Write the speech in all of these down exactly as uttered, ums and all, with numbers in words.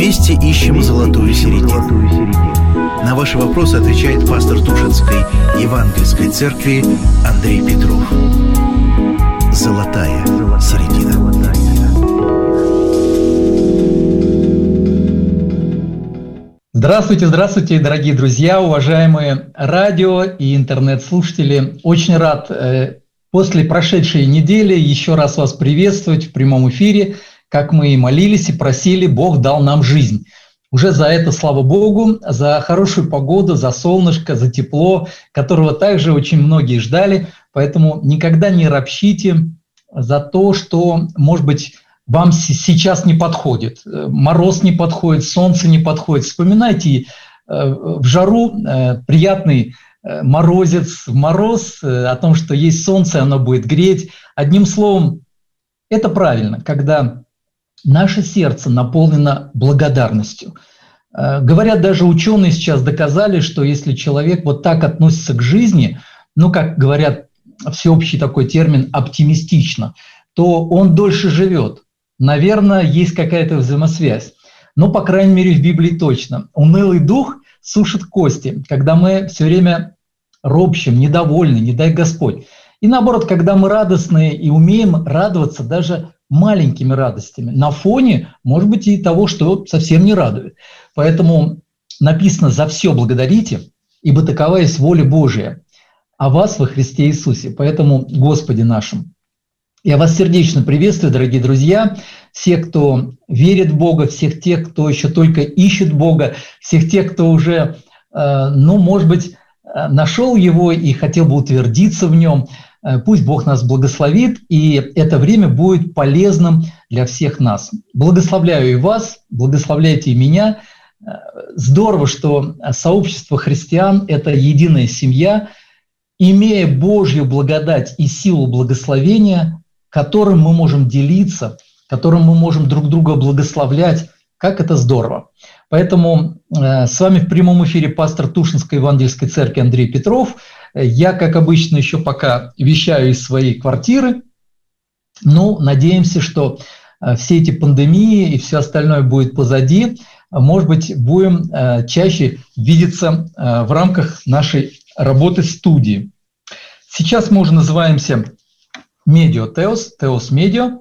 Вместе ищем золотую середину. На ваши вопросы отвечает пастор Тушинской Евангельской церкви Андрей Петров. Золотая середина. Здравствуйте, здравствуйте, дорогие друзья, уважаемые радио и интернет-слушатели. Очень рад э, после прошедшей недели еще раз вас приветствовать в прямом эфире. Как мы и молились и просили, Бог дал нам жизнь. Уже за это, слава Богу, за хорошую погоду, за солнышко, за тепло, которого также очень многие ждали. Поэтому никогда не ропщите за то, что, может быть, вам сейчас не подходит. Мороз не подходит, солнце не подходит. Вспоминайте в жару приятный морозец, в мороз, о том, что есть солнце, оно будет греть. Одним словом, это правильно, когда наше сердце наполнено благодарностью. Говорят, даже ученые сейчас доказали, что если человек вот так относится к жизни, ну, как говорят, всеобщий такой термин «оптимистично», то он дольше живет. Наверное, есть какая-то взаимосвязь. Но, по крайней мере, в Библии точно. Унылый дух сушит кости, когда мы все время ропщем, недовольны, не дай Господь. И наоборот, когда мы радостные и умеем радоваться даже маленькими радостями, на фоне, может быть, и того, что совсем не радует. Поэтому написано «За все благодарите, ибо такова есть воля Божия о вас во Христе Иисусе». Поэтому, Господи нашим, я вас сердечно приветствую, дорогие друзья, всех, кто верит в Бога, всех тех, кто еще только ищет Бога, всех тех, кто уже, ну, может быть, нашел Его и хотел бы утвердиться в Нем. Пусть Бог нас благословит, и это время будет полезным для всех нас. Благословляю и вас, благословляйте и меня. Здорово, что сообщество христиан – это единая семья, имея Божью благодать и силу благословения, которым мы можем делиться, которым мы можем друг друга благословлять. Как это здорово! Поэтому э, с вами в прямом эфире пастор Тушинской Евангельской церкви Андрей Петров. Я, как обычно, еще пока вещаю из своей квартиры. Ну, надеемся, что э, все эти пандемии и все остальное будет позади. Может быть, будем э, чаще видеться э, в рамках нашей работы в студии. Сейчас мы уже называемся Медио Теос, Теос Медио.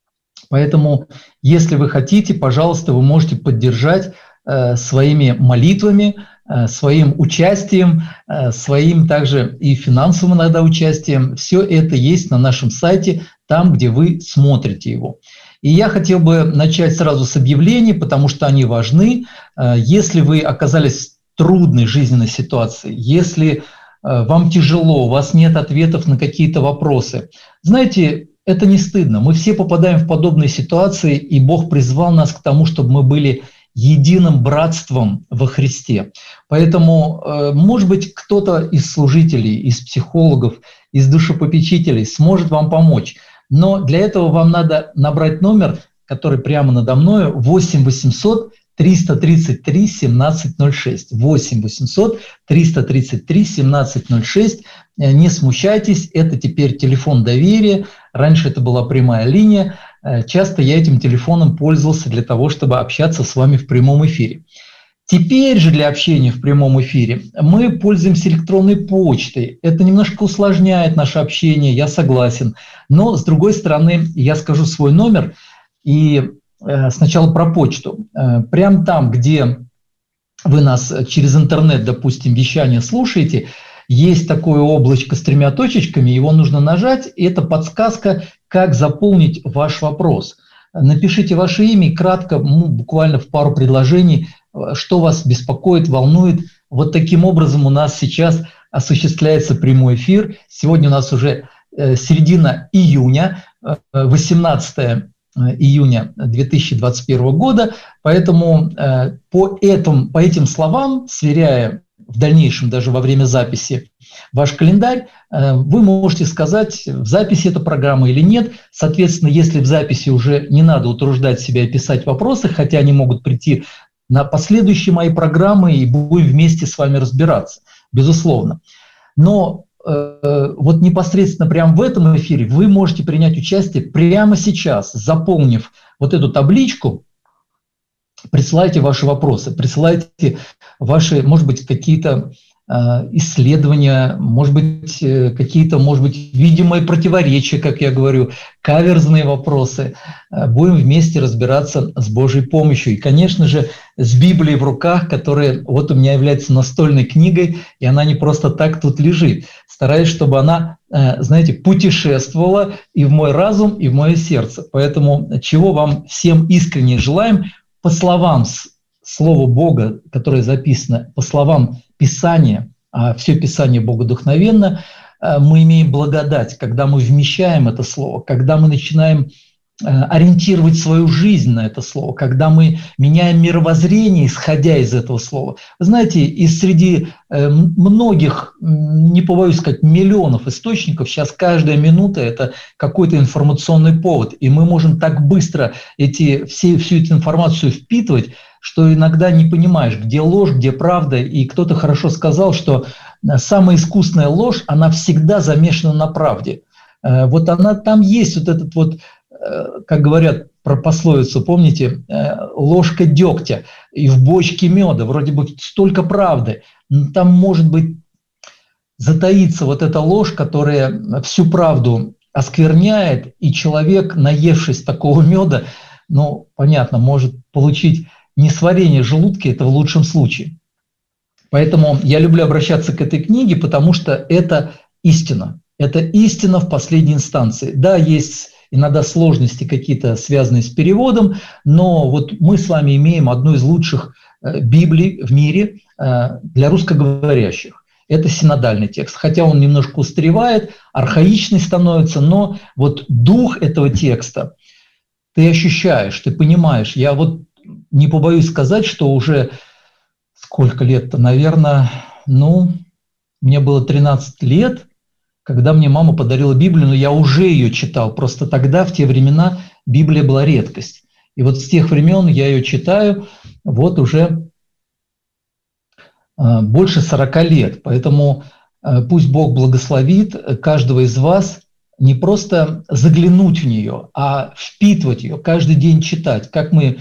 Поэтому, если вы хотите, пожалуйста, вы можете поддержать э, своими молитвами, э, своим участием, э, своим также и финансовым иногда участием. Все это есть на нашем сайте, там, где вы смотрите его. И я хотел бы начать сразу с объявлений, потому что они важны. Э, если вы оказались в трудной жизненной ситуации, если э, вам тяжело, у вас нет ответов на какие-то вопросы, знаете, это не стыдно. Мы все попадаем в подобные ситуации, и Бог призвал нас к тому, чтобы мы были единым братством во Христе. Поэтому, может быть, кто-то из служителей, из психологов, из душепопечителей сможет вам помочь. Но для этого вам надо набрать номер, который прямо надо мной, восемь восемьсот триста тридцать три семнадцать ноль шесть. восемь восемьсот триста тридцать три семнадцать ноль шесть. Не смущайтесь, это теперь телефон доверия. Раньше это была прямая линия. Часто я этим телефоном пользовался для того, чтобы общаться с вами в прямом эфире. Теперь же для общения в прямом эфире мы пользуемся электронной почтой. Это немножко усложняет наше общение, я согласен. Но, с другой стороны, я скажу свой номер. И э, сначала про почту. Э, прямо там, где вы нас через интернет, допустим, вещание слушаете, есть такое облачко с тремя точечками, его нужно нажать, и это подсказка, как заполнить ваш вопрос. Напишите ваше имя и кратко, ну, буквально в пару предложений, что вас беспокоит, волнует. Вот таким образом у нас сейчас осуществляется прямой эфир. Сегодня у нас уже середина июня, восемнадцатое июня две тысячи двадцать первого года, поэтому по, этому, по этим словам, сверяя в дальнейшем, даже во время записи, ваш календарь, вы можете сказать, в записи эта программа или нет. Соответственно, если в записи уже не надо утруждать себя и писать вопросы, хотя они могут прийти на последующие мои программы, и будем вместе с вами разбираться, безусловно. Но э, вот непосредственно прямо в этом эфире вы можете принять участие прямо сейчас, заполнив вот эту табличку присылайте ваши вопросы, присылайте ваши, может быть, какие-то исследования, может быть, какие-то, может быть, видимые противоречия, как я говорю, каверзные вопросы. Будем вместе разбираться с Божьей помощью. И, конечно же, с Библией в руках, которая вот у меня является настольной книгой, и она не просто так тут лежит. Стараюсь, чтобы она, знаете, путешествовала и в мой разум, и в мое сердце. Поэтому чего вам всем искренне желаем, по словам Слова Бога, которое записано, по словам Писания, а все Писание богодухновенно, мы имеем благодать, когда мы вмещаем это слово, когда мы начинаем ориентировать свою жизнь на это слово, когда мы меняем мировоззрение, исходя из этого слова. Вы знаете, из среди многих, не побоюсь сказать, миллионов источников, сейчас каждая минута – это какой-то информационный повод, и мы можем так быстро эти, все, всю эту информацию впитывать, что иногда не понимаешь, где ложь, где правда. И кто-то хорошо сказал, что самая искусная ложь, она всегда замешана на правде. Вот она там есть, вот этот вот, как говорят про пословицу, помните, ложка дегтя и в бочке меда, вроде бы столько правды. Но там может быть затаится вот эта ложь, которая всю правду оскверняет, и человек, наевшись такого меда, ну, понятно, может получить несварение желудка, это в лучшем случае. Поэтому я люблю обращаться к этой книге, потому что это истина. Это истина в последней инстанции. Да, есть иногда сложности какие-то, связанные с переводом, но вот мы с вами имеем одну из лучших Библий в мире для русскоговорящих. Это синодальный текст. Хотя он немножко устаревает, архаичный становится, но вот дух этого текста ты ощущаешь, ты понимаешь. Я вот не побоюсь сказать, что уже сколько лет-то, наверное, ну, мне было тринадцать лет, когда мне мама подарила Библию, но я уже ее читал. Просто тогда, в те времена, Библия была редкость. И вот с тех времен я ее читаю вот уже э, больше сорока лет. Поэтому э, пусть Бог благословит каждого из вас не просто заглянуть в нее, а впитывать ее, каждый день читать, как мы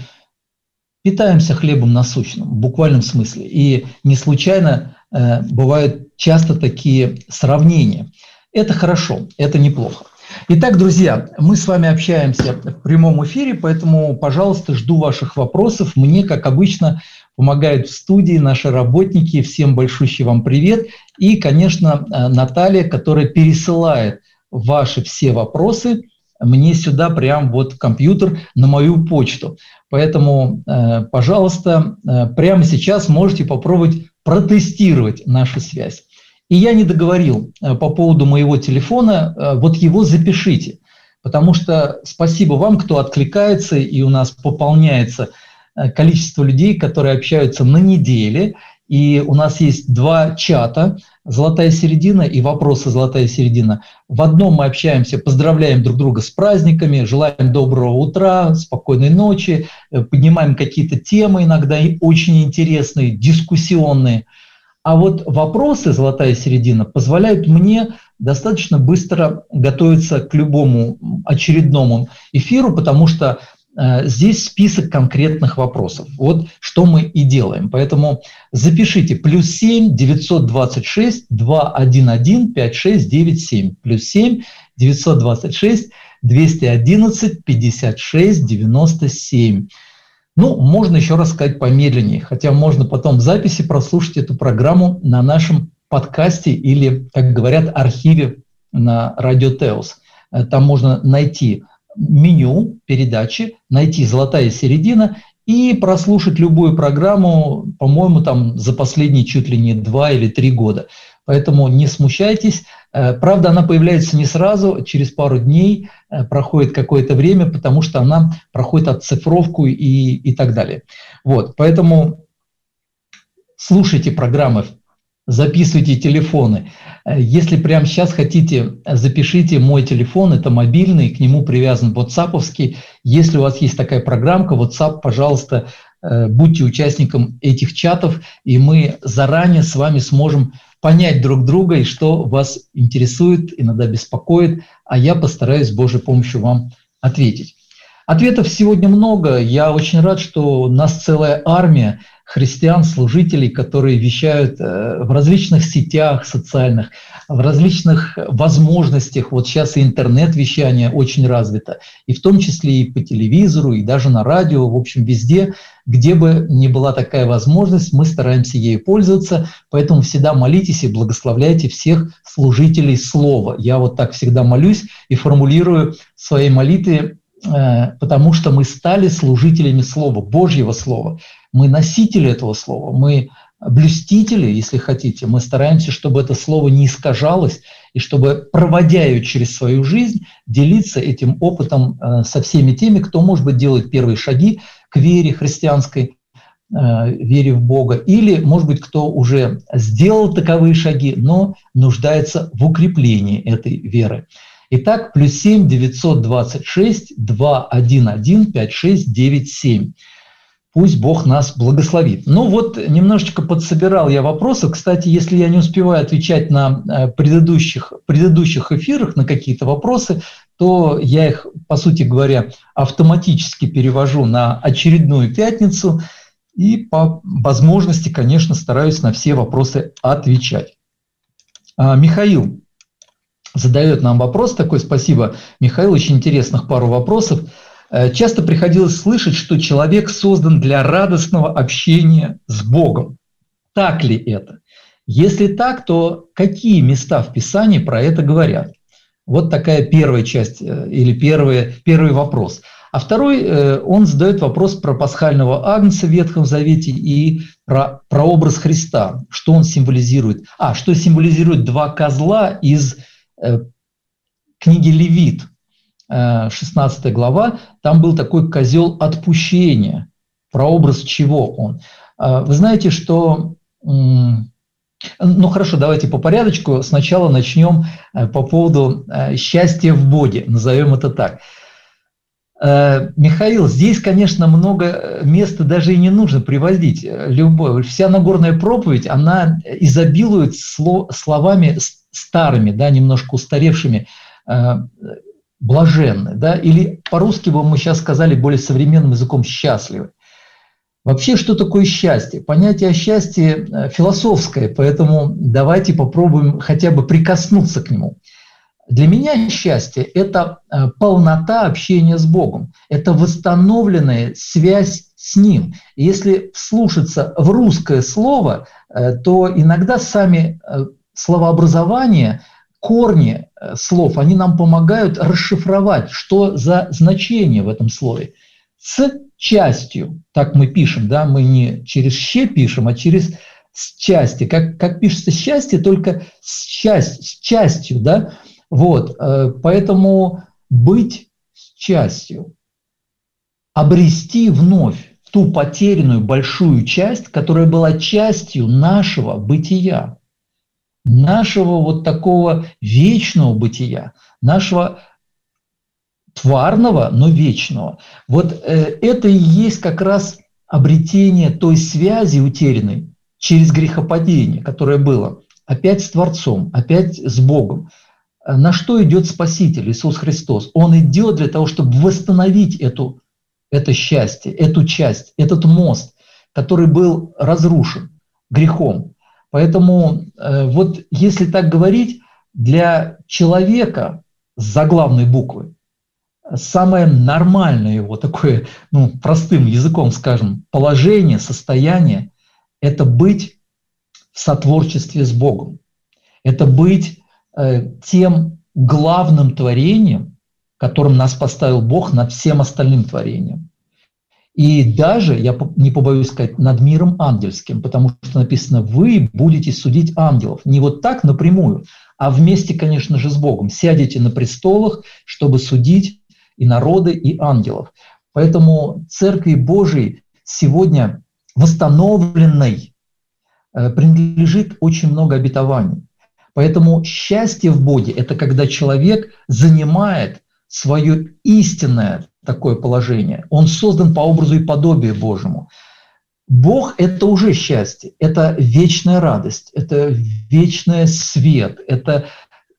питаемся хлебом насущным, в буквальном смысле. И не случайно э, бывают часто такие сравнения. Это хорошо, это неплохо. Итак, друзья, мы с вами общаемся в прямом эфире, поэтому, пожалуйста, жду ваших вопросов. Мне, как обычно, помогают в студии наши работники. Всем большущий вам привет. И, конечно, Наталья, которая пересылает ваши все вопросы мне сюда прямо вот в компьютер на мою почту. Поэтому, э, пожалуйста, э, прямо сейчас можете попробовать протестировать нашу связь. И я не договорил э, по поводу моего телефона, э, вот его запишите, потому что спасибо вам, кто откликается, и у нас пополняется э, количество людей, которые общаются на неделе. И у нас есть два чата «Золотая середина» и «Вопросы «Золотая середина». В одном мы общаемся, поздравляем друг друга с праздниками, желаем доброго утра, спокойной ночи, поднимаем какие-то темы иногда очень интересные, дискуссионные. А вот «Вопросы «Золотая середина» позволяют мне достаточно быстро готовиться к любому очередному эфиру, потому что здесь список конкретных вопросов. Вот что мы и делаем. Поэтому запишите плюс семь девятьсот двадцать шесть двести одиннадцать пятьдесят шесть девяносто семь. Плюс семь девятьсот двадцать шесть двести одиннадцать пятьдесят шесть девяносто семь. Ну, можно еще раз сказать помедленнее, хотя можно потом в записи прослушать эту программу на нашем подкасте или, как говорят, архиве на Радио Теос. Там можно найти меню передачи, найти «Золотая середина» и прослушать любую программу, по-моему, там за последние чуть ли не два или три года. Поэтому не смущайтесь. Правда, она появляется не сразу, через пару дней проходит какое-то время, потому что она проходит отцифровку и, и так далее. Вот, поэтому слушайте программы, записывайте телефоны. Если прямо сейчас хотите, запишите мой телефон, это мобильный, к нему привязан WhatsApp-овский. Если у вас есть такая программка, WhatsApp, пожалуйста, будьте участником этих чатов, и мы заранее с вами сможем понять друг друга, и что вас интересует, иногда беспокоит, а я постараюсь с Божьей помощью вам ответить. Ответов сегодня много. Я очень рад, что у нас целая армия христиан, служителей, которые вещают в различных сетях социальных, в различных возможностях. Вот сейчас и интернет-вещание очень развито, и в том числе и по телевизору, и даже на радио, в общем, везде, где бы ни была такая возможность, мы стараемся ею пользоваться, поэтому всегда молитесь и благословляйте всех служителей слова. Я вот так всегда молюсь и формулирую свои молитвы, потому что мы стали служителями слова, Божьего слова. Мы носители этого слова, мы блюстители, если хотите. Мы стараемся, чтобы это слово не искажалось, и чтобы, проводя ее через свою жизнь, делиться этим опытом со всеми теми, кто, может быть, делает первые шаги к вере христианской, вере в Бога, или, может быть, кто уже сделал таковые шаги, но нуждается в укреплении этой веры. Итак, плюс семь девятьсот двадцать шесть двести одиннадцать пятьдесят шесть девяносто семь. Пусть Бог нас благословит. Ну вот, немножечко подсобирал я вопросы. Кстати, если я не успеваю отвечать на предыдущих, предыдущих эфирах на какие-то вопросы, то я их, по сути говоря, автоматически перевожу на очередную пятницу и по возможности, конечно, стараюсь на все вопросы отвечать. Михаил задает нам вопрос такой. Спасибо, Михаил, очень интересных пару вопросов. Часто приходилось слышать, что человек создан для радостного общения с Богом. Так ли это? Если так, то какие места в Писании про это говорят? Вот такая первая часть или первый, первый вопрос. А второй, он задает вопрос про пасхального агнца в Ветхом Завете и про, про образ Христа. Что он символизирует? А, что символизирует два козла из книги Левит. шестнадцатая глава, там был такой козел отпущения. Прообраз чего он? Вы знаете, что... Ну хорошо, давайте по порядочку. Сначала начнем по поводу счастья в Боге, назовем это так. Михаил, здесь, конечно, много места даже и не нужно приводить. Любое. Вся Нагорная проповедь, она изобилует словами старыми, да, немножко устаревшими, блаженны, да, или по-русски бы мы сейчас сказали более современным языком счастливы. Вообще, что такое счастье? Понятие счастья философское, поэтому давайте попробуем хотя бы прикоснуться к нему. Для меня счастье – это полнота общения с Богом, это восстановленная связь с Ним. И если вслушаться в русское слово, то иногда сами словообразования, корни слов, они нам помогают расшифровать, что за значение в этом слове. С частью, так мы пишем, да, мы не через «щ» пишем, а через «с части». Как, как пишется «счастье», только с, часть, с частью, да. Вот, поэтому быть с частью, обрести вновь ту потерянную большую часть, которая была частью нашего бытия, нашего вот такого вечного бытия, нашего тварного, но вечного. Вот это и есть как раз обретение той связи утерянной через грехопадение, которое было опять с Творцом, опять с Богом. На что идет Спаситель Иисус Христос? Он идет для того, чтобы восстановить эту, это счастье, эту часть, этот мост, который был разрушен грехом. Поэтому э, вот если так говорить, для человека с заглавной буквы самое нормальное его такое, ну, простым языком скажем, положение, состояние – это быть в сотворчестве с Богом, это быть тем главным творением, которым нас поставил Бог над всем остальным творением. И даже, я не побоюсь сказать, над миром ангельским, потому что написано, вы будете судить ангелов. Не вот так напрямую, а вместе, конечно же, с Богом. Сядете на престолах, чтобы судить и народы, и ангелов. Поэтому Церкви Божией сегодня восстановленной принадлежит очень много обетований. Поэтому счастье в Боге – это когда человек занимает свое истинное такое положение. Он создан по образу и подобию Божьему. Бог – это уже счастье, это вечная радость, это вечный свет, это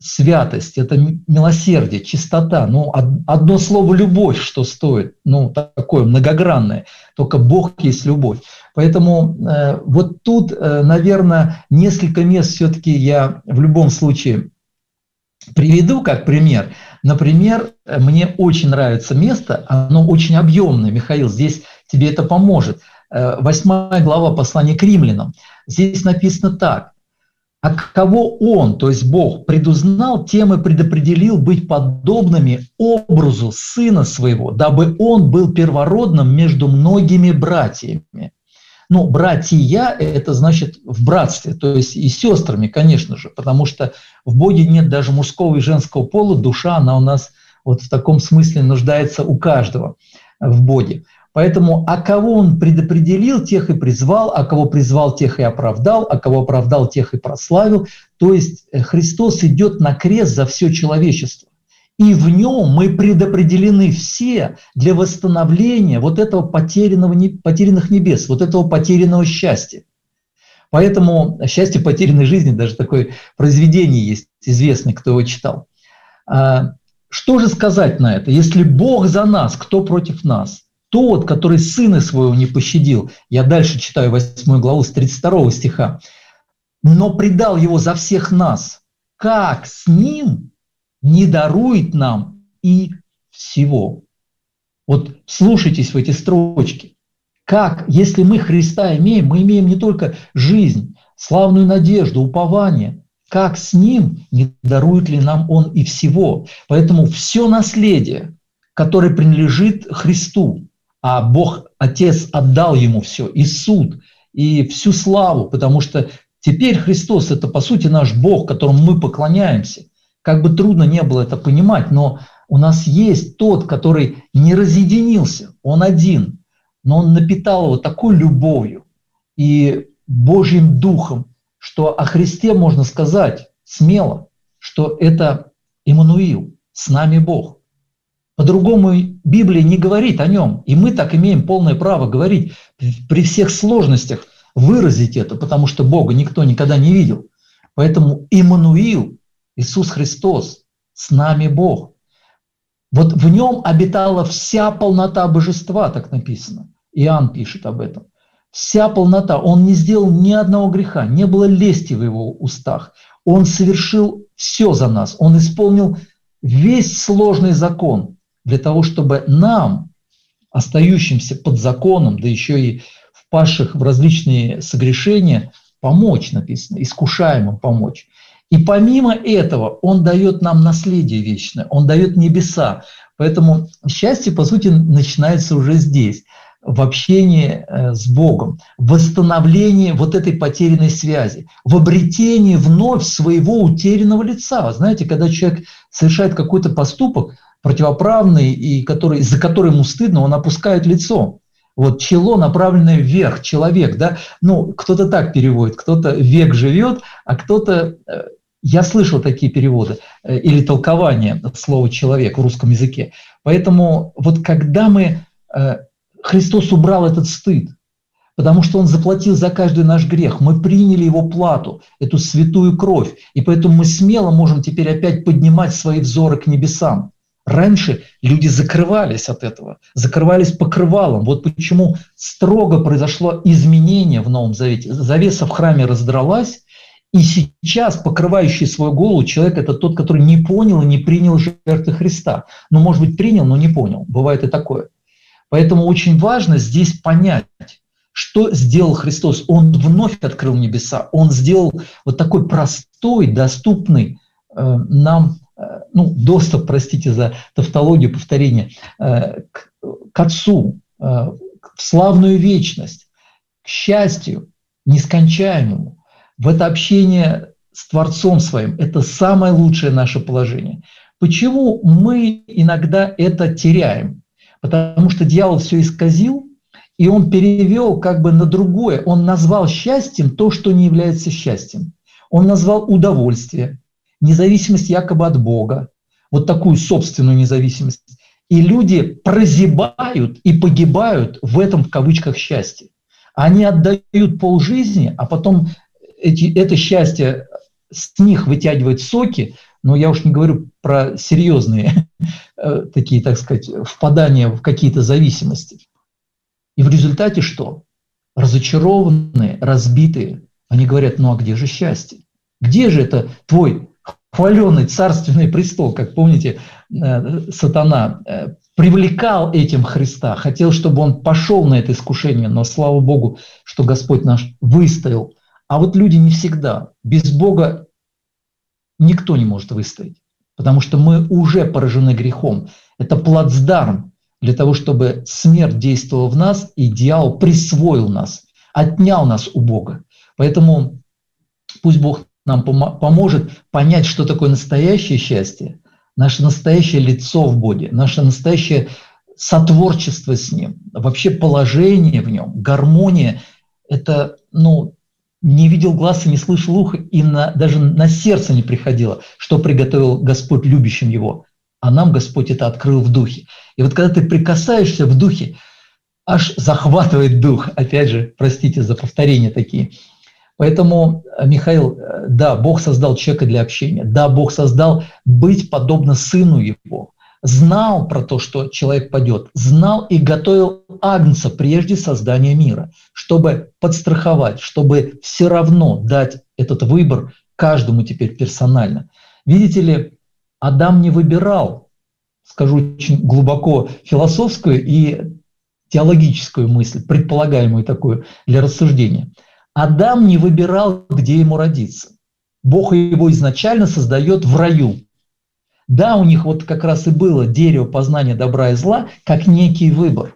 святость, это милосердие, чистота. Ну, одно слово «любовь» что стоит? Ну, такое многогранное. Только Бог есть любовь. Поэтому э, вот тут, э, наверное, несколько мест все-таки я в любом случае приведу как пример. Например, мне очень нравится место, оно очень объемное, Михаил, здесь тебе это поможет. Восьмая глава послания к римлянам. Здесь написано так. А кого Он, то есть Бог, предузнал, тем и предопределил быть подобными образу Сына Своего, дабы Он был первородным между многими братьями. Ну, братья – это значит в братстве, то есть и сестрами, конечно же, потому что в Боге нет даже мужского и женского пола, душа, она у нас вот в таком смысле нуждается у каждого в Боге. Поэтому, а кого Он предопределил, тех и призвал, а кого призвал, тех и оправдал, а кого оправдал, тех и прославил. То есть Христос идет на крест за все человечество. И в Нем мы предопределены все для восстановления вот этого потерянного, потерянных небес, вот этого потерянного счастья. Поэтому «Счастье потерянной жизни», даже такое произведение есть известное, кто его читал. Что же сказать на это? Если Бог за нас, кто против нас? Тот, который Сына Своего не пощадил, я дальше читаю восьмую главу с тридцать второго стиха, но предал Его за всех нас, как с Ним не дарует нам и всего. Вот слушайтесь в эти строчки. Как, если мы Христа имеем, мы имеем не только жизнь, славную надежду, упование, как с Ним не дарует ли нам Он и всего. Поэтому все наследие, которое принадлежит Христу, а Бог Отец отдал Ему все, и суд, и всю славу, потому что теперь Христос – это, по сути, наш Бог, которому мы поклоняемся. Как бы трудно не было это понимать, но у нас есть тот, который не разъединился, Он один, но Он напитал его такой любовью и Божьим Духом, что о Христе можно сказать смело, что это Иммануил, с нами Бог. По-другому Библия не говорит о Нем, и мы так имеем полное право говорить при всех сложностях, выразить это, потому что Бога никто никогда не видел. Поэтому Иммануил, Иисус Христос, с нами Бог. Вот в Нем обитала вся полнота божества, так написано. Иоанн пишет об этом. Вся полнота. Он не сделал ни одного греха, не было лести в Его устах. Он совершил все за нас. Он исполнил весь сложный закон для того, чтобы нам, остающимся под законом, да еще и впавших в различные согрешения, помочь, написано, искушаемым помочь. И помимо этого Он дает нам наследие вечное, Он дает небеса. Поэтому счастье, по сути, начинается уже здесь, в общении с Богом, в восстановлении вот этой потерянной связи, в обретении вновь своего утерянного лица. Знаете, когда человек совершает какой-то поступок противоправный, и который, за который ему стыдно, он опускает лицо. Вот чело, направленное вверх, человек, да, ну, кто-то так переводит, кто-то век живет, а кто-то, я слышал такие переводы, или толкования слова «человек» в русском языке. Поэтому вот когда мы, Христос убрал этот стыд, потому что Он заплатил за каждый наш грех, мы приняли Его плату, эту святую кровь, и поэтому мы смело можем теперь опять поднимать свои взоры к небесам. Раньше люди закрывались от этого, закрывались покрывалом. Вот почему строго произошло изменение в Новом Завете. Завеса в храме раздралась, и сейчас покрывающий свою голову человек – это тот, который не понял и не принял жертвы Христа. Ну, может быть, принял, но не понял. Бывает и такое. Поэтому очень важно здесь понять, что сделал Христос. Он вновь открыл небеса. Он сделал вот такой простой, доступный э, нам ну, доступ, простите за тавтологию, повторение, к, к Отцу, в славную вечность, к счастью нескончаемому, в это общение с Творцом Своим. Это самое лучшее наше положение. Почему мы иногда это теряем? Потому что дьявол все исказил, и он перевел как бы на другое. Он назвал счастьем то, что не является счастьем. Он назвал удовольствие, независимость якобы от Бога, вот такую собственную независимость. И люди прозябают и погибают в этом, в кавычках, счастье. Они отдают полжизни, а потом эти, это счастье с них вытягивает соки, Но я уж не говорю про серьезные такие, так сказать, впадания в какие-то зависимости. И в результате что? Разочарованные, разбитые, они говорят: ну а где же счастье? Где же это твой хваленый царственный престол? Как помните, сатана привлекал этим Христа, хотел, чтобы он пошел на это искушение, но слава Богу, что Господь наш выстоял. А вот люди не всегда. Без Бога никто не может выстоять, потому что мы уже поражены грехом. Это плацдарм для того, чтобы смерть действовала в нас, и дьявол присвоил нас, отнял нас у Бога. Поэтому пусть Бог нам поможет понять, что такое настоящее счастье, наше настоящее лицо в Боге, наше настоящее сотворчество с Ним, вообще положение в Нем, гармония. Это, ну, не видел глаз и не слышал уха, и на, даже на сердце не приходило, что приготовил Господь любящим Его. А нам Господь это открыл в духе. И вот когда ты прикасаешься в духе, аж захватывает дух. Опять же, простите за повторения такие. Поэтому, Михаил, да, Бог создал человека для общения. Да, Бог создал быть подобно Сыну Его. Знал про то, что человек падет. Знал и готовил Агнца прежде создания мира, чтобы подстраховать, чтобы все равно дать этот выбор каждому теперь персонально. Видите ли, Адам не выбирал, скажу очень глубоко философскую и теологическую мысль, предполагаемую такую для рассуждения. Адам не выбирал, где ему родиться. Бог его изначально создает в раю. Да, у них вот как раз и было дерево познания добра и зла, как некий выбор.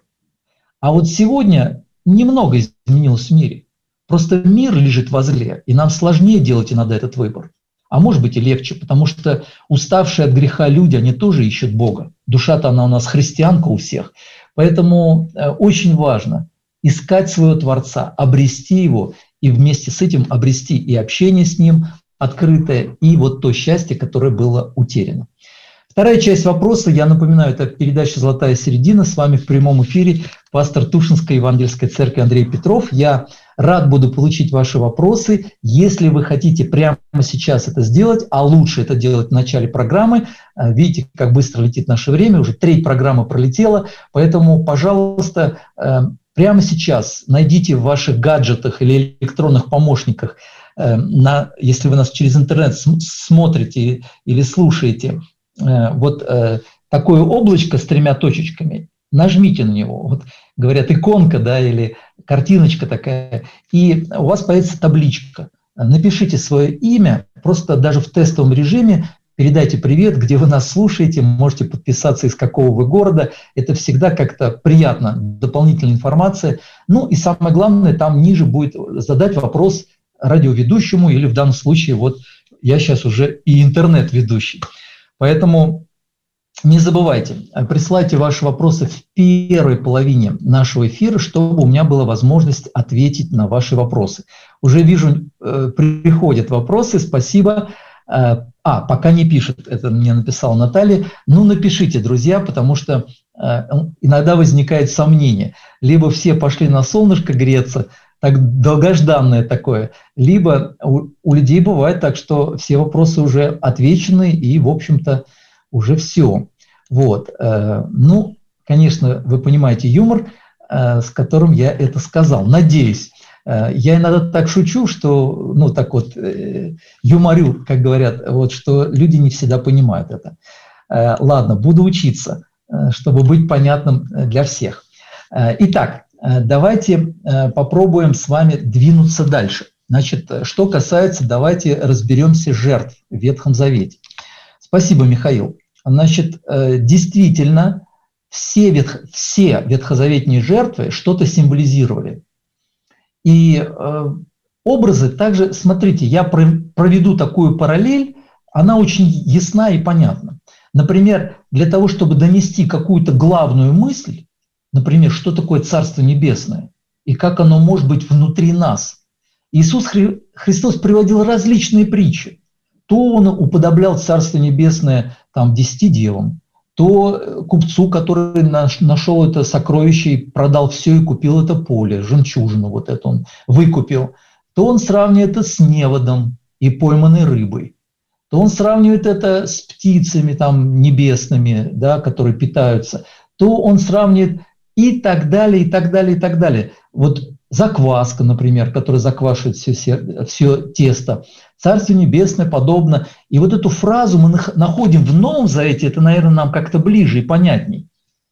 А вот сегодня немного изменилось в мире. Просто мир лежит во зле, и нам сложнее делать иногда этот выбор. А может быть и легче, потому что уставшие от греха люди, они тоже ищут Бога. Душа-то она у нас христианка у всех. Поэтому очень важно искать своего Творца, обрести Его, и вместе с этим обрести и общение с Ним открытое, и вот то счастье, которое было утеряно. Вторая часть вопроса, я напоминаю, это передача «Золотая середина». С вами в прямом эфире пастор Тушинской Евангельской церкви Андрей Петров. Я рад буду получить ваши вопросы. Если вы хотите прямо сейчас это сделать, а лучше это делать в начале программы, видите, как быстро летит наше время, уже треть программы пролетела, поэтому, пожалуйста, прямо сейчас найдите в ваших гаджетах или электронных помощниках, на, если вы нас через интернет смотрите или слушаете, вот такое облачко с тремя точечками, нажмите на него, вот говорят иконка, да, или картиночка такая, и у вас появится табличка. Напишите свое имя, просто даже в тестовом режиме передайте привет, где вы нас слушаете, можете подписаться, из какого вы города, это всегда как-то приятно, дополнительная информация. Ну и самое главное, там ниже будет задать вопрос радиоведущему, или в данном случае вот я сейчас уже и интернет-ведущий. Поэтому не забывайте, присылайте ваши вопросы в первой половине нашего эфира, чтобы у меня была возможность ответить на ваши вопросы. Уже вижу, приходят вопросы, спасибо. А, пока не пишет, это мне написала Наталья. Ну, напишите, друзья, потому что иногда возникает сомнение. Либо все пошли на солнышко греться, так долгожданное такое, либо у, у людей бывает так, что все вопросы уже отвечены, и, в общем-то, уже все. Вот. Ну, конечно, вы понимаете юмор, с которым я это сказал. Надеюсь. Я иногда так шучу, что, ну, так вот, юморю, как говорят, вот, что люди не всегда понимают это. Ладно, буду учиться, чтобы быть понятным для всех. Итак, давайте попробуем с вами двинуться дальше. Значит, что касается, давайте разберемся жертв в Ветхом Завете. Спасибо, Михаил. Значит, действительно, все, ветх, все ветхозаветные жертвы что-то символизировали. И э, образы также, смотрите, я проведу такую параллель, она очень ясна и понятна. Например, для того, чтобы донести какую-то главную мысль, например, что такое Царство Небесное и как оно может быть внутри нас, Иисус Хри- Христос приводил различные притчи. То Он уподоблял Царство Небесное там, десяти девам, то купцу, который нашел это сокровище и продал все и купил это поле, жемчужину вот это он выкупил, то он сравнивает это с неводом и пойманной рыбой. то он сравнивает это с птицами там, небесными, да, которые питаются, то он сравнивает и так далее, и так далее, и так далее. Вот закваска, например, которая заквашивает все, все тесто. Царствие Небесное подобно. И вот эту фразу мы находим в Новом Завете, это, наверное, нам как-то ближе и понятней.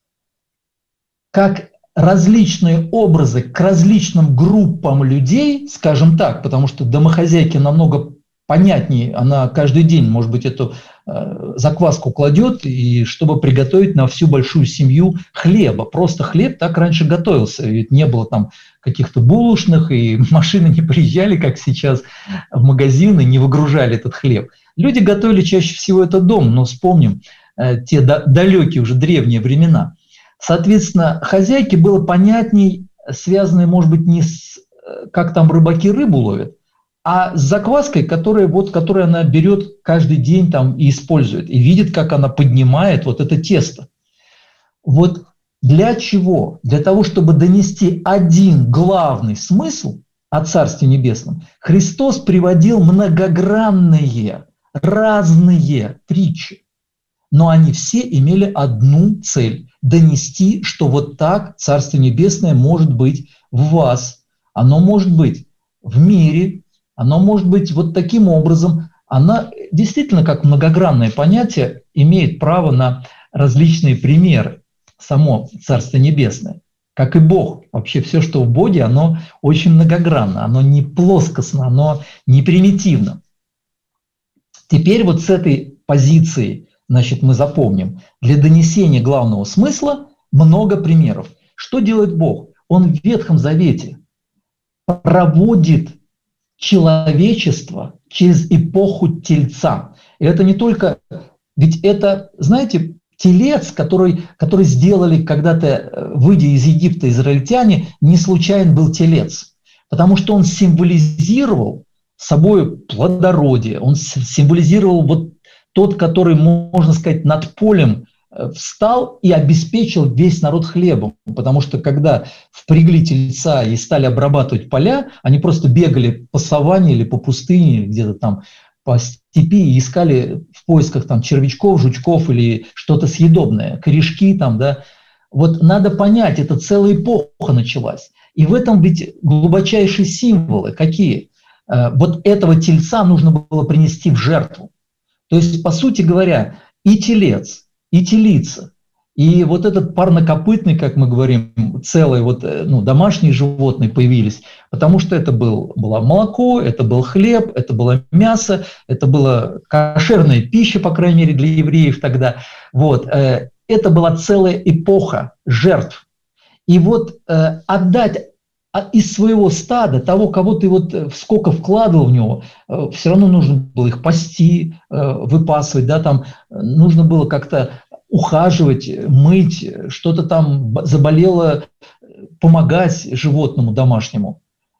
Как различные образы к различным группам людей, скажем так, потому что домохозяйке намного понятнее, она каждый день, может быть, эту э, закваску кладет, и чтобы приготовить на всю большую семью хлеба. Просто хлеб так раньше готовился, ведь не было там каких-то булочных, и машины не приезжали, как сейчас, в магазины, не выгружали этот хлеб. Люди готовили чаще всего это дома, но вспомним э, те да, далекие уже древние времена. Соответственно, хозяйке было понятней, связанное, может быть, не с, как там рыбаки рыбу ловят, а с закваской, которая, вот, которую она берет каждый день там, и использует, и видит, как она поднимает вот это тесто. Вот для чего? Для того, чтобы донести один главный смысл о Царстве Небесном, Христос приводил многогранные, разные притчи. Но они все имели одну цель – донести, что вот так Царство Небесное может быть в вас, оно может быть в мире, оно может быть вот таким образом. Она действительно, как многогранное понятие, имеет право на различные примеры, само Царство Небесное. Как и Бог. Вообще все, что в Боге, оно очень многогранно, оно не плоскостно, оно не примитивно. Теперь вот с этой позиции, значит, мы запомним, для донесения главного смысла много примеров. Что делает Бог? Он в Ветхом Завете проводит человечество через эпоху Тельца. И это не только... Ведь это, знаете, телец, который, который сделали когда-то, выйдя из Египта, израильтяне, не случайно был телец. Потому что он символизировал собой плодородие, он символизировал вот тот, который, можно сказать, над полем встал и обеспечил весь народ хлебом. Потому что когда впрягли тельца и стали обрабатывать поля, они просто бегали по саванне или по пустыне, где-то там по степи, и искали в поисках там червячков, жучков или что-то съедобное, корешки там, да. Вот надо понять, это целая эпоха началась. И в этом ведь глубочайшие символы какие? Вот этого тельца нужно было принести в жертву. То есть, по сути говоря, и телец, и телица, и вот этот парнокопытный, как мы говорим, целые вот, ну, домашние животные появились, потому что это был, было молоко, это был хлеб, это было мясо, это была кошерная пища, по крайней мере, для евреев тогда. Вот, э, это была целая эпоха жертв. И вот э, отдать из своего стада, того, кого ты вот сколько вкладывал в него, все равно нужно было их пасти, выпасывать, да, там нужно было как-то ухаживать, мыть, что-то там заболело, помогать животному домашнему.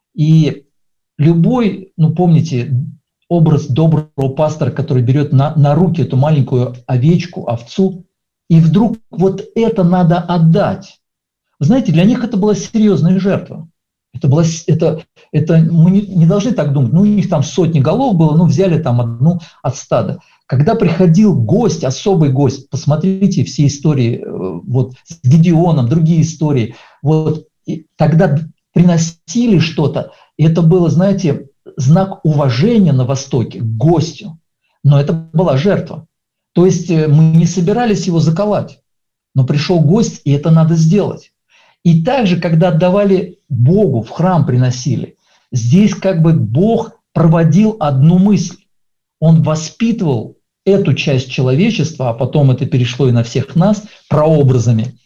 И любой, ну помните, образ доброго пастора, который берет на, на руки эту маленькую овечку, овцу, и вдруг вот это надо отдать. Вы знаете, для них это была серьезная жертва. Это, было, это, это мы не, не должны так думать, ну у них там сотни голов было, ну взяли там одну от стада. Когда приходил гость, особый гость, посмотрите все истории вот, с Гедеоном, другие истории, вот, и тогда приносили что-то, и это было, знаете, знак уважения на Востоке к гостю, но это была жертва. То есть мы не собирались его заколоть, но пришел гость, и это надо сделать. И также, когда отдавали Богу, в храм приносили, здесь как бы Бог проводил одну мысль. Он воспитывал эту часть человечества, а потом это перешло и на всех нас, прообразами,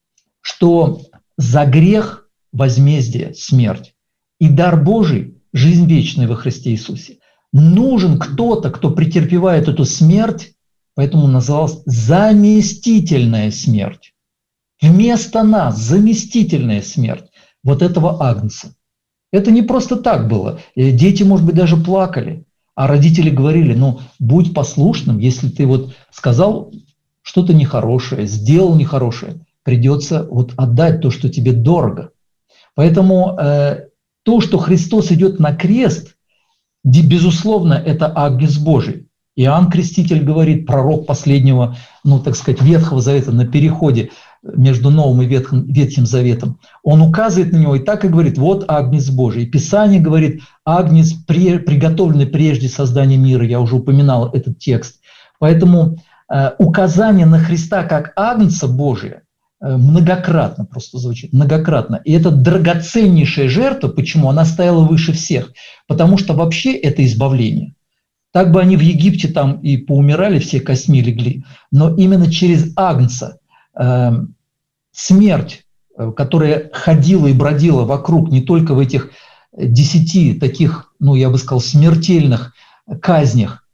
что за грех возмездие – смерть, и дар Божий – жизнь вечная во Христе Иисусе. Нужен кто-то, кто претерпевает эту смерть, поэтому называлась заместительная смерть. Вместо нас заместительная смерть вот этого агнца. Это не просто так было. Дети, может быть, даже плакали, а родители говорили, ну, будь послушным, если ты вот сказал что-то нехорошее, сделал нехорошее, придется вот отдать то, что тебе дорого. Поэтому э, то, что Христос идет на крест, безусловно, это агнец Божий. Иоанн Креститель говорит, пророк последнего, ну, так сказать, Ветхого Завета на переходе между Новым и Ветхим, Ветхим Заветом. Он указывает на него и так и говорит, вот Агнец Божий. И Писание говорит, Агнец, при, приготовленный прежде создания мира. Я уже упоминал этот текст. Поэтому э, указание на Христа как Агнца Божия э, многократно просто звучит, многократно. И это драгоценнейшая жертва. Почему? Она стояла выше всех. Потому что вообще это избавление. Так бы они в Египте там и поумирали, все костьми легли. Но именно через Агнца э, смерть, э, которая ходила и бродила вокруг, не только в этих десяти таких, ну я бы сказал, смертельных казнях,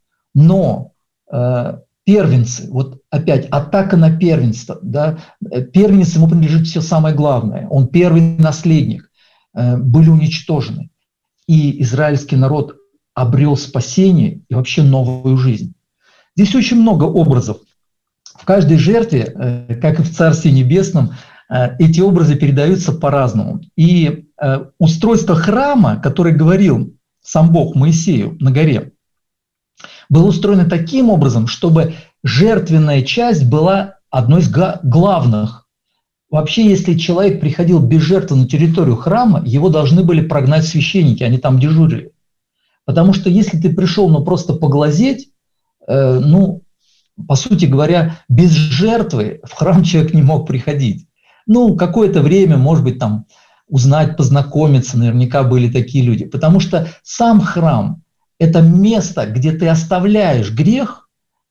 но э, первенцы, вот опять атака на первенство, да, первенец ему принадлежит все самое главное, он первый наследник, э, были уничтожены. И израильский народ обрел спасение и вообще новую жизнь. Здесь очень много образов. В каждой жертве, как и в Царстве Небесном, эти образы передаются по-разному. И устройство храма, который говорил сам Бог Моисею на горе, было устроено таким образом, чтобы жертвенная часть была одной из главных. Вообще, если человек приходил без жертвы на территорию храма, его должны были прогнать священники, они там дежурили. Потому что если ты пришел, ну, просто поглазеть, э, ну, по сути говоря, без жертвы в храм человек не мог приходить. Ну, какое-то время, может быть, там узнать, познакомиться, наверняка были такие люди. Потому что сам храм – это место, где ты оставляешь грех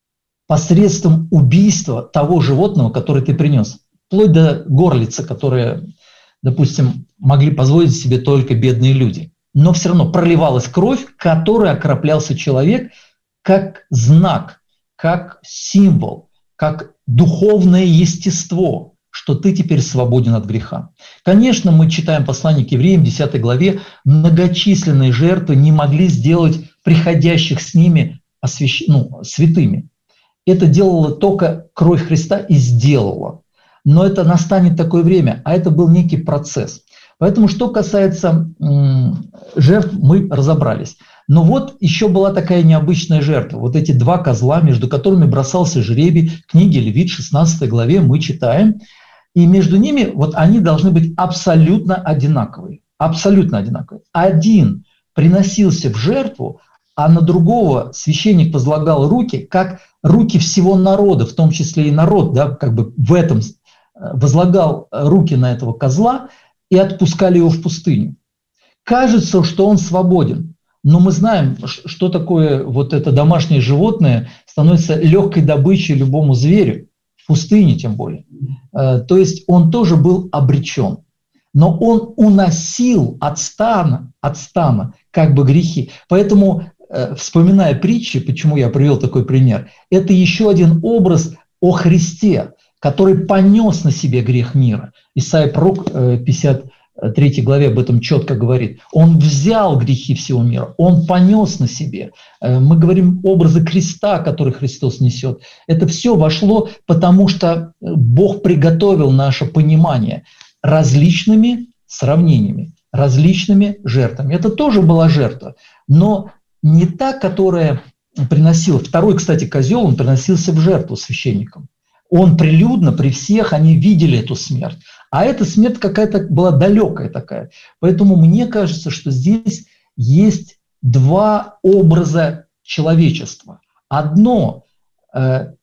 посредством убийства того животного, которое ты принес. Вплоть до горлицы, которые, допустим, могли позволить себе только бедные люди. Но все равно проливалась кровь, которой окроплялся человек как знак, как символ, как духовное естество, что ты теперь свободен от греха. Конечно, мы читаем послание к евреям, десятой главе, многочисленные жертвы не могли сделать приходящих с ними освящ... ну, святыми. Это делала только кровь Христа и сделала. Но это настанет такое время, а это был некий процесс. Поэтому, что касается м, жертв, мы разобрались. Но вот еще была такая необычная жертва. Вот эти два козла, между которыми бросался жребий, в книге Левит, шестнадцатой главе, мы читаем. И между ними вот они должны быть абсолютно одинаковые. Абсолютно одинаковые. Один приносился в жертву, а на другого священник возлагал руки, как руки всего народа, в том числе и народ, да, как бы в этом возлагал руки на этого козла, и отпускали его в пустыню. Кажется, что он свободен, но мы знаем, что такое вот это домашнее животное становится легкой добычей любому зверю, в пустыне тем более. То есть он тоже был обречен, но он уносил от стана, от стана как бы грехи. Поэтому, вспоминая притчи, почему я привел такой пример, это еще один образ о Христе, который понес на себе грех мира. Исайя пророк в пятьдесят третьей главе об этом четко говорит. Он взял грехи всего мира, он понес на себе. Мы говорим образы креста, который Христос несет. Это все вошло, потому что Бог приготовил наше понимание различными сравнениями, различными жертвами. Это тоже была жертва, но не та, которая приносила. Второй, кстати, козел, он приносился в жертву священникам. Он прилюдно, при всех, они видели эту смерть. А эта смерть какая-то была далекая такая. Поэтому мне кажется, что здесь есть два образа человечества. Одно, э,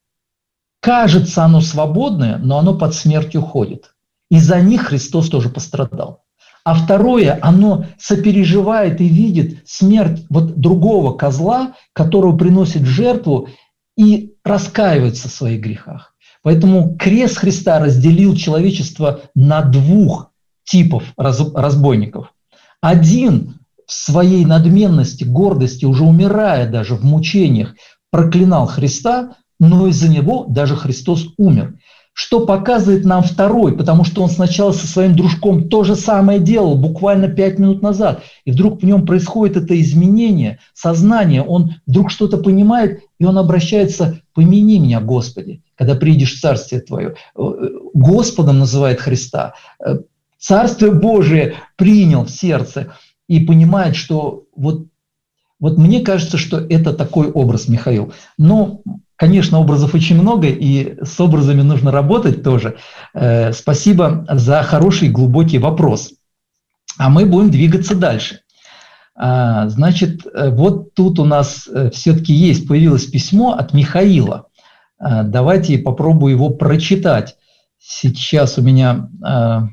кажется оно свободное, но оно под смерть уходит. И за них Христос тоже пострадал. А второе, оно сопереживает и видит смерть вот другого козла, которого приносит в жертву, и раскаивается в своих грехах. Поэтому крест Христа разделил человечество на двух типов разбойников. Один в своей надменности, гордости, уже умирая даже в мучениях, проклинал Христа, но из-за него даже Христос умер. Что показывает нам второй, потому что он сначала со своим дружком то же самое делал, буквально пять минут назад, и вдруг в нем происходит это изменение сознания, он вдруг что-то понимает, и он обращается: «Помяни меня, Господи, когда приидешь в Царствие Твое». Господом называет Христа. Царствие Божие принял в сердце и понимает, что вот Вот мне кажется, что это такой образ, Михаил. Но, конечно, образов очень много, и с образами нужно работать тоже. Э, спасибо за хороший, глубокий вопрос. А мы будем двигаться дальше. А, значит, вот тут у нас все-таки есть, появилось письмо от Михаила. А, давайте я попробую его прочитать. Сейчас у меня... А,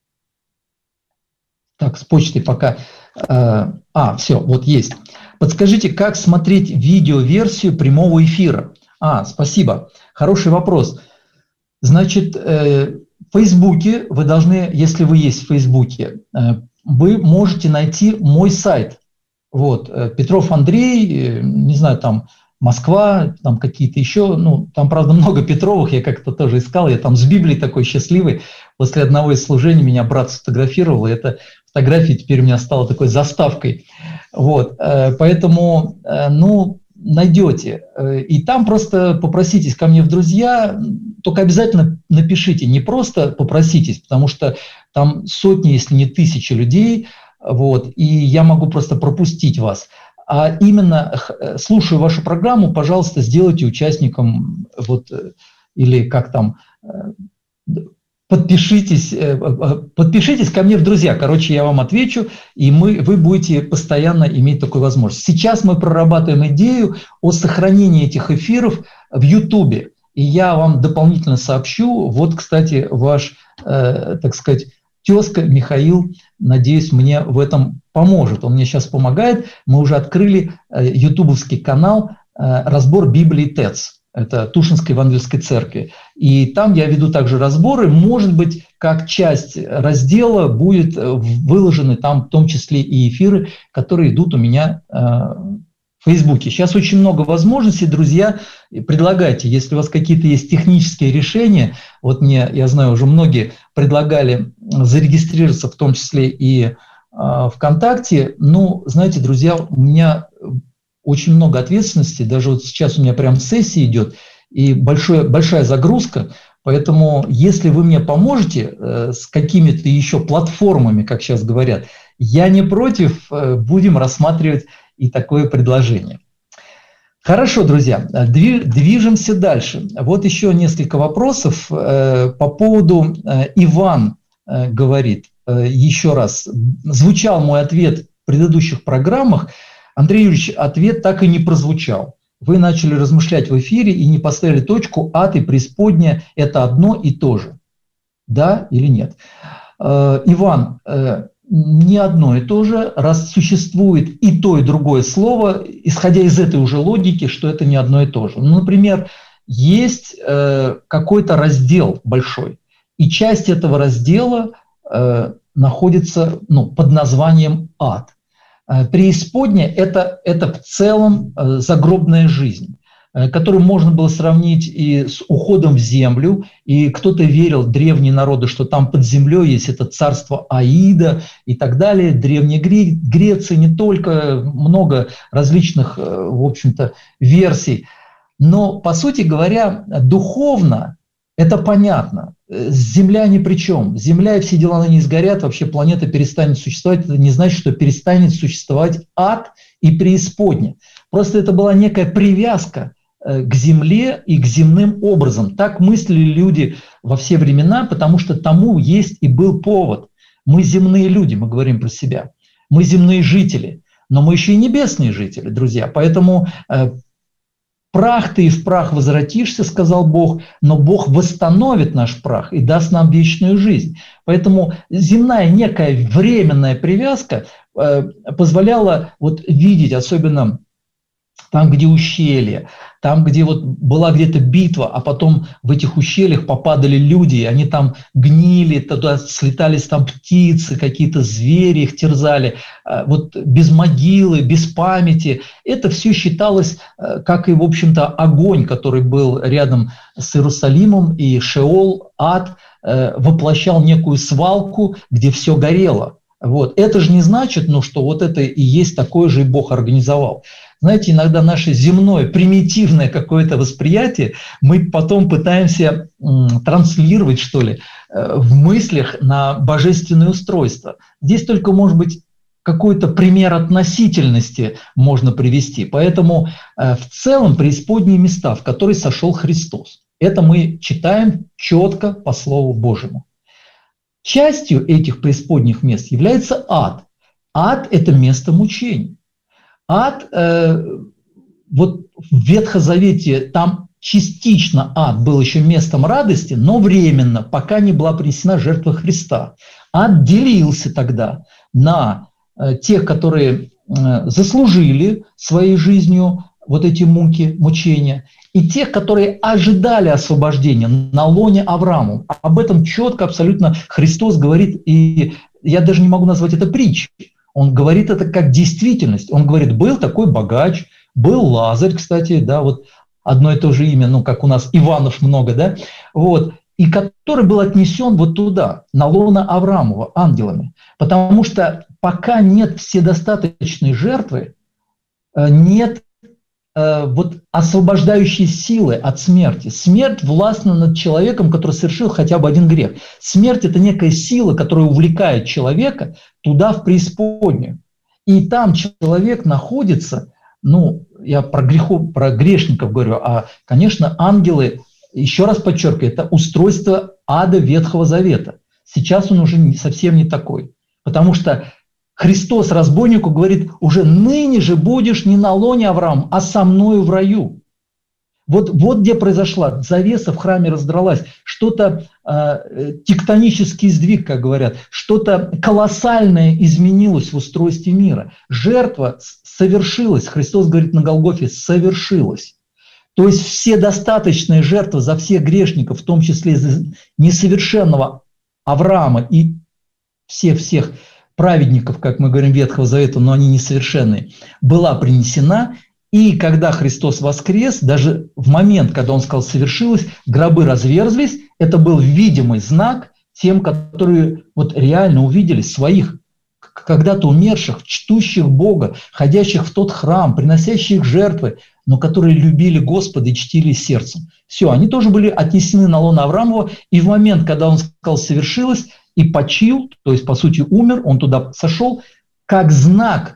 так, с почтой пока... А, а, все, вот есть. Подскажите, как смотреть видеоверсию прямого эфира? А, спасибо. Хороший вопрос. Значит, э, в Фейсбуке вы должны, если вы есть в Фейсбуке, э, вы можете найти мой сайт. Вот, Петров Андрей, не знаю, там Москва, там какие-то еще, ну, там, правда, много Петровых, я как-то тоже искал, я там с Библией такой счастливый. После одного из служений меня брат сфотографировал, и эта фотография теперь у меня стала такой заставкой. Вот, поэтому, ну, найдете. И там просто попроситесь ко мне в друзья, только обязательно напишите, не просто попроситесь, потому что там сотни, если не тысячи людей, вот, и я могу просто пропустить вас. А именно, слушаю вашу программу, пожалуйста, сделайте участником, вот, или как там, подпишитесь, подпишитесь ко мне в друзья. Короче, я вам отвечу, и мы, вы будете постоянно иметь такую возможность. Сейчас мы прорабатываем идею о сохранении этих эфиров в Ютубе. И я вам дополнительно сообщу. Вот, кстати, ваш, э, так сказать, тезка Михаил, надеюсь, мне в этом поможет. Он мне сейчас помогает. Мы уже открыли э, ютубовский канал э, «Разбор Библии ТЭЦ». Это Тушинской Евангельской церкви. И там я веду также разборы. Может быть, как часть раздела будет выложены там в том числе и эфиры, которые идут у меня э, в Фейсбуке. Сейчас очень много возможностей, друзья. Предлагайте, если у вас какие-то есть технические решения. Вот мне, я знаю, уже многие предлагали зарегистрироваться, в том числе и э, ВКонтакте. Ну, знаете, друзья, у меня очень много ответственности. Даже вот сейчас у меня прям сессия идет, и большое, большая загрузка. Поэтому, если вы мне поможете э, с какими-то еще платформами, как сейчас говорят, я не против, э, будем рассматривать и такое предложение. Хорошо, друзья, движемся дальше. Вот еще несколько вопросов э, по поводу э, Иван э, говорит. Э, еще раз, звучал мой ответ в предыдущих программах. Андрей Юрьевич, ответ так и не прозвучал. Вы начали размышлять в эфире и не поставили точку. Ад и преисподняя – это одно и то же. Да или нет? Э, Иван, э, не одно и то же, раз существует и то, и другое слово, исходя из этой уже логики, что это не одно и то же. Ну, например, есть э, какой-то раздел большой, и часть этого раздела э, находится, ну, под названием ад. Преисподняя – это, это в целом загробная жизнь, которую можно было сравнить и с уходом в землю, и кто-то верил, древние народы, что там под землей есть это царство Аида и так далее, древняя Греция, не только, много различных, в общем-то, версий. Но, по сути говоря, духовно это понятно. Земля ни при чем. Земля и все дела на ней сгорят, вообще планета перестанет существовать. Это не значит, что перестанет существовать ад и преисподняя. Просто это была некая привязка к земле и к земным образом. Так мыслили люди во все времена, потому что тому есть и был повод. Мы земные люди, мы говорим про себя. Мы земные жители, но мы еще и небесные жители, друзья. Поэтому прах ты и в прах возвратишься, сказал Бог, но Бог восстановит наш прах и даст нам вечную жизнь. Поэтому земная некая временная привязка э, позволяла вот видеть, особенно там, где ущелье, там, где вот была где-то битва, а потом в этих ущельях попадали люди, и они там гнили, туда слетались там птицы, какие-то звери их терзали, вот без могилы, без памяти. Это все считалось, как и, в общем-то, огонь, который был рядом с Иерусалимом, и Шеол, ад, воплощал некую свалку, где все горело. Вот. Это же не значит, ну, что вот это и есть такое же и Бог организовал. Знаете, иногда наше земное, примитивное какое-то восприятие мы потом пытаемся м, транслировать, что ли, э, в мыслях на божественное устройство. Здесь только, может быть, какой-то пример относительности можно привести. Поэтому в целом преисподние места, в которые сошел Христос. Это мы читаем четко по Слову Божьему. Частью этих преисподних мест является ад. Ад – это место мучений. Ад, э, вот в Ветхом Завете там частично ад был еще местом радости, но временно, пока не была принесена жертва Христа. Ад делился тогда на э, тех, которые э, заслужили своей жизнью вот эти муки, мучения, и тех, которые ожидали освобождения на лоне Авраама. Об этом четко абсолютно Христос говорит, и я даже не могу назвать это притчей. Он говорит это как действительность. Он говорит, был такой богач, был Лазарь, кстати, да, вот одно и то же имя, ну, как у нас Иванов много, да, вот, и который был отнесен вот туда, на лоно Авраамова, ангелами. Потому что пока нет вседостаточной жертвы, нет э, вот освобождающей силы от смерти. Смерть властна над человеком, который совершил хотя бы один грех. Смерть – это некая сила, которая увлекает человека туда, в преисподнюю. И там человек находится, ну, я про, грехов, про грешников говорю, а, конечно, ангелы, еще раз подчеркиваю, это устройство ада Ветхого Завета. Сейчас он уже не, совсем не такой. Потому что Христос разбойнику говорит, уже ныне же будешь не на лоне Авраама, а со мною в раю. Вот, вот где произошла, завеса в храме раздралась, что-то, э, тектонический сдвиг, как говорят, что-то колоссальное изменилось в устройстве мира. Жертва совершилась, Христос говорит на Голгофе, совершилась. То есть все достаточные жертвы за всех грешников, в том числе за несовершенного Авраама и всех-всех праведников, как мы говорим, Ветхого Завета, но они несовершенные, была принесена. И когда Христос воскрес, даже в момент, когда Он сказал «совершилось», гробы разверзлись, это был видимый знак тем, которые вот реально увидели своих когда-то умерших, чтущих Бога, ходящих в тот храм, приносящих жертвы, но которые любили Господа и чтили сердцем. Все, они тоже были отнесены на лоно Авраамова, и в момент, когда Он сказал «совершилось», и почил, то есть, по сути, умер, Он туда сошел, как знак.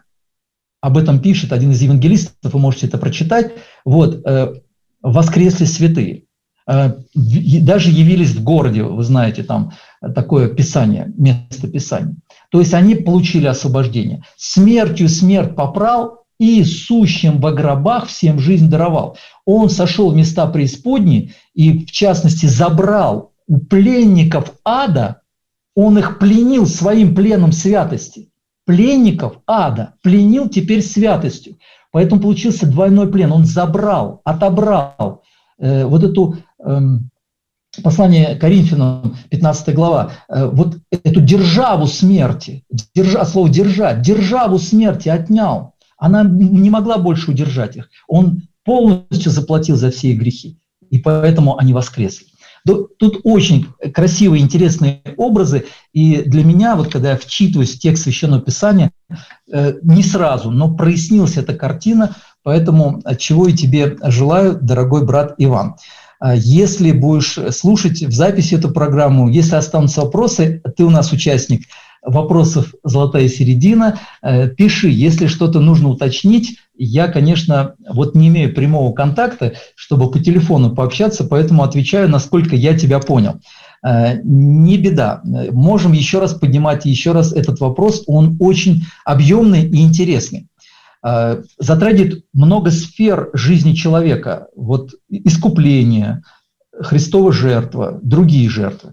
Об этом пишет один из евангелистов, вы можете это прочитать. Вот, э, воскресли святые. Э, даже явились в городе, вы знаете, там такое писание, место Писания. То есть они получили освобождение. Смертью смерть попрал, и сущим во гробах всем жизнь даровал. Он сошел в места преисподней и, в частности, забрал у пленников ада, он их пленил своим пленом святости. Пленников ада пленил теперь святостью. Поэтому получился двойной плен. Он забрал, отобрал э, вот эту, э, послание Коринфянам, пятнадцатая глава, э, вот эту державу смерти, держа, слово «держать», державу смерти отнял. Она не могла больше удержать их. Он полностью заплатил за все их грехи. И поэтому они воскресли. Тут очень красивые, интересные образы, и для меня, вот когда я вчитываюсь в текст Священного Писания, не сразу, но прояснилась эта картина, поэтому чего и тебе желаю, дорогой брат Иван. Если будешь слушать в записи эту программу, если останутся вопросы, ты у нас участник вопросов «Золотая середина», пиши, если что-то нужно уточнить. Я, конечно, вот не имею прямого контакта, чтобы по телефону пообщаться, поэтому отвечаю, насколько я тебя понял. Не беда. Можем еще раз поднимать еще раз этот вопрос. Он очень объемный и интересный. Затрагивает много сфер жизни человека. Вот искупление, Христова жертва, другие жертвы.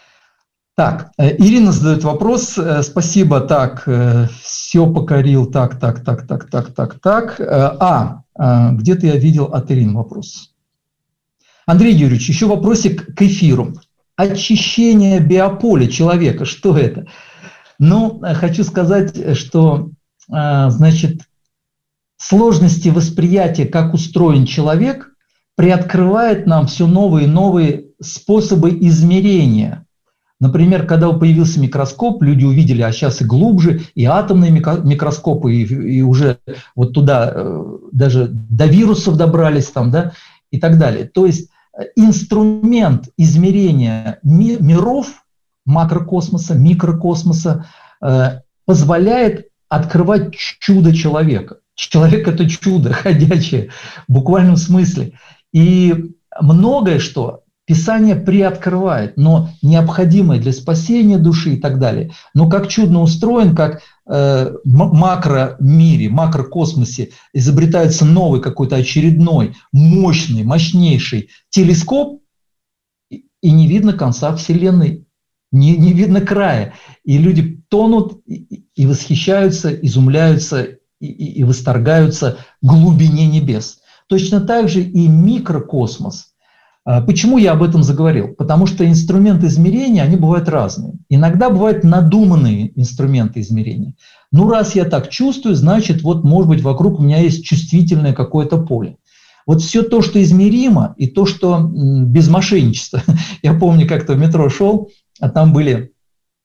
Так, Ирина задает вопрос. Спасибо. Так, все покорил. Так, так, так, так, так, так, так. А, где-то я видел от Ирины вопрос. Андрей Юрьевич, еще вопросик к эфиру. Очищение биополя человека, что это? Ну, хочу сказать, что, значит, сложности восприятия, как устроен человек, приоткрывает нам все новые и новые способы измерения. Например, когда появился микроскоп, люди увидели, а сейчас и глубже, и атомные микроскопы, и, и уже вот туда даже до вирусов добрались там, да, и так далее. То есть инструмент измерения миров, макрокосмоса, микрокосмоса, позволяет открывать чудо человека. Человек – это чудо ходячее, в буквальном смысле. И многое что Писание приоткрывает, но необходимое для спасения души и так далее. Но как чудно устроен, как э, макромире, макрокосмосе изобретается новый какой-то очередной, мощный, мощнейший телескоп, и не видно конца Вселенной, не, не видно края. И люди тонут и, и восхищаются, изумляются и, и, и восторгаются глубине небес. Точно так же и микрокосмос. Почему я об этом заговорил? Потому что инструменты измерения, они бывают разные. Иногда бывают надуманные инструменты измерения. Ну, раз я так чувствую, значит, вот, может быть, вокруг у меня есть чувствительное какое-то поле. Вот все то, что измеримо, и то, что без мошенничества. Я помню, как-то в метро шел, а там были,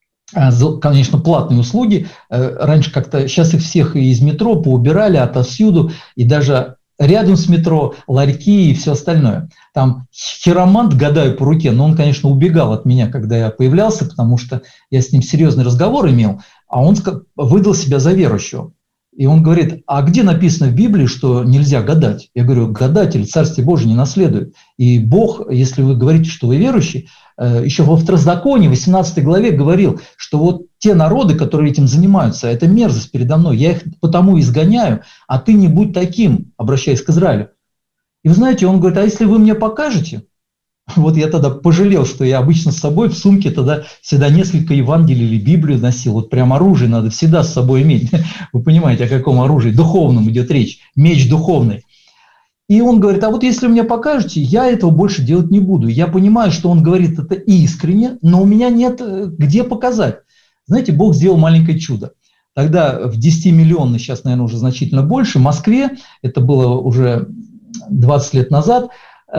конечно, платные услуги. Раньше как-то, сейчас их всех и из метро поубирали отовсюду, и даже рядом с метро ларьки и все остальное. Там хиромант, гадаю по руке, но он, конечно, убегал от меня, когда я появлялся, потому что я с ним серьезный разговор имел, а он выдал себя за верующего. И он говорит: а где написано в Библии, что нельзя гадать? Я говорю: гадатель Царствие Божие не наследует. И Бог, если вы говорите, что вы верующий, еще во Второзаконии, в восемнадцатой главе говорил, что вот те народы, которые этим занимаются, это мерзость передо мной, я их потому изгоняю, а ты не будь таким, обращаясь к Израилю. И вы знаете, он говорит: а если вы мне покажете? Вот я тогда пожалел, что я обычно с собой в сумке тогда всегда несколько Евангелий или Библию носил. Вот прям оружие надо всегда с собой иметь. Вы понимаете, о каком оружии? Духовном идет речь, меч духовный. И он говорит: а вот если мне покажете, я этого больше делать не буду. Я понимаю, что он говорит это искренне, но у меня нет где показать. Знаете, Бог сделал маленькое чудо. Тогда в десятимиллионной, сейчас, наверное, уже значительно больше, в Москве, это было уже двадцать лет назад,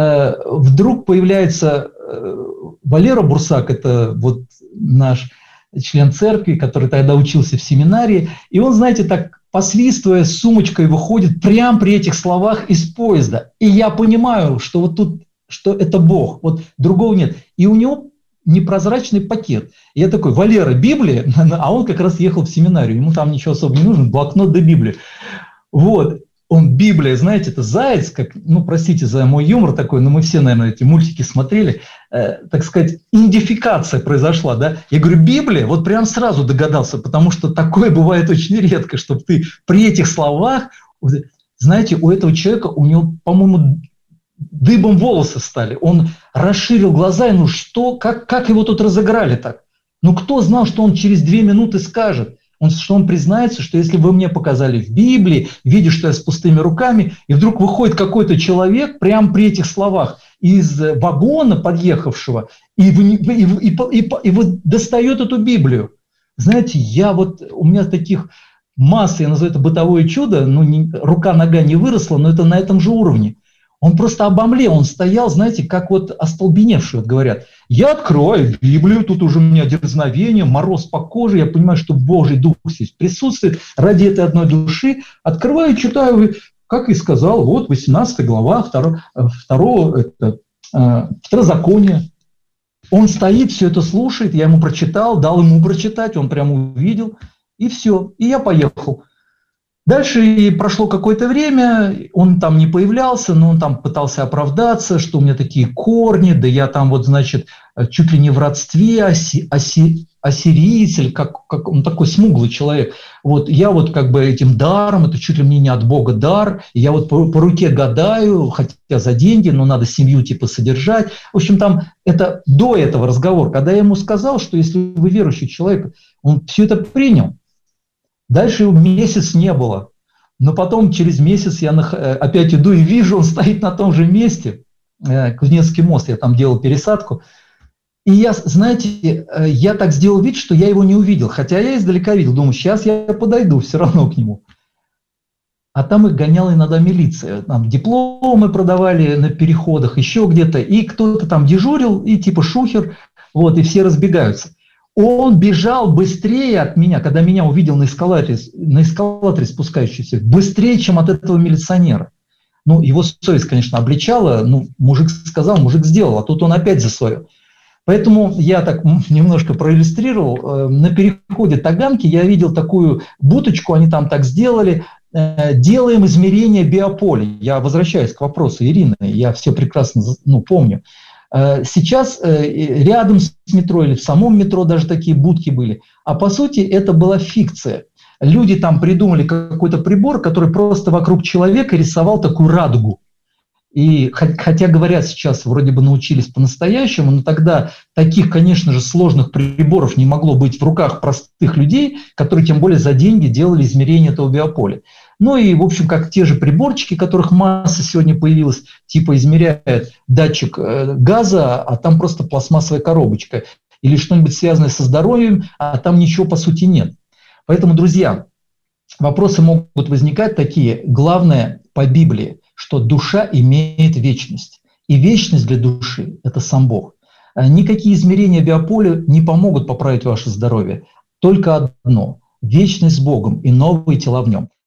вдруг появляется Валера Бурсак, это вот наш член церкви, который тогда учился в семинарии, и он, знаете, так посвистывая с сумочкой выходит прямо при этих словах из поезда. И я понимаю, что вот тут, что это Бог, вот другого нет. И у него непрозрачный пакет. И я такой: Валера, Библия? А он как раз ехал в семинарию, ему там ничего особо не нужно, блокнот да Библия. Вот. Он Библия, знаете, это заяц, как, ну, простите за мой юмор такой, но мы все, наверное, эти мультики смотрели, э, так сказать, идентификация произошла, да. Я говорю: Библия, вот прям сразу догадался, потому что такое бывает очень редко, чтобы ты при этих словах, знаете, у этого человека, у него, по-моему, дыбом волосы стали, он расширил глаза, и ну что, как, как его тут разыграли так? Ну кто знал, что он через две минуты скажет? Он, что он признается, что если вы мне показали в Библии, видя, что я с пустыми руками, и вдруг выходит какой-то человек прямо при этих словах из вагона подъехавшего, и, вы, и, и, и, и вот достает эту Библию. Знаете, я вот, у меня таких масс, я называю это бытовое чудо, ну, не, рука-нога не выросла, но это на этом же уровне. Он просто обомлел, он стоял, знаете, как вот остолбеневший, вот говорят. Я открою Библию, тут уже у меня дерзновение, мороз по коже, я понимаю, что Божий Дух здесь присутствует ради этой одной души. Открываю, читаю, как и сказал, вот восемнадцатая глава, второго, второго это, э, Второзакония. Он стоит, все это слушает, я ему прочитал, дал ему прочитать, он прямо увидел, и все, и я поехал. Дальше прошло какое-то время, он там не появлялся, но он там пытался оправдаться, что у меня такие корни, да я там вот, значит, чуть ли не в родстве оси, оси, ассириец, или как, как он такой смуглый человек. Вот я вот как бы этим даром, это чуть ли мне не от Бога дар, я вот по, по руке гадаю, хотя за деньги, но надо семью типа содержать. В общем, там это до этого разговора, когда я ему сказал, что если вы верующий человек, он все это принял. Дальше месяц не было, но потом через месяц я опять иду и вижу, он стоит на том же месте, Кузнецкий мост, я там делал пересадку, и я, знаете, я так сделал вид, что я его не увидел, хотя я издалека видел, думаю, сейчас я подойду все равно к нему. А там их гоняла иногда милиция, там дипломы продавали на переходах, еще где-то, и кто-то там дежурил, и типа шухер, вот, и все разбегаются. Он бежал быстрее от меня, когда меня увидел на эскалаторе, на эскалаторе спускающийся, быстрее, чем от этого милиционера. Ну, его совесть, конечно, обличала, ну, мужик сказал, мужик сделал, а тут он опять за свое. Поэтому я так немножко проиллюстрировал. На переходе Таганки я видел такую будочку, они там так сделали. Делаем измерение биополя. Я возвращаюсь к вопросу Ирины, я все прекрасно ну, помню. Сейчас рядом с метро или в самом метро даже такие будки были. А по сути это была фикция. Люди там придумали какой-то прибор, который просто вокруг человека рисовал такую радугу. И хотя, говорят, сейчас вроде бы научились по-настоящему, но тогда таких, конечно же, сложных приборов не могло быть в руках простых людей, которые тем более за деньги делали измерение этого биополя. Ну и, в общем, как те же приборчики, которых масса сегодня появилась, типа измеряет датчик газа, а там просто пластмассовая коробочка. Или что-нибудь связанное со здоровьем, а там ничего по сути нет. Поэтому, друзья, вопросы могут возникать такие. Главное по Библии, что душа имеет вечность. И вечность для души – это сам Бог. Никакие измерения биополя не помогут поправить ваше здоровье. Только одно – вечность с Богом и новые тела в нем.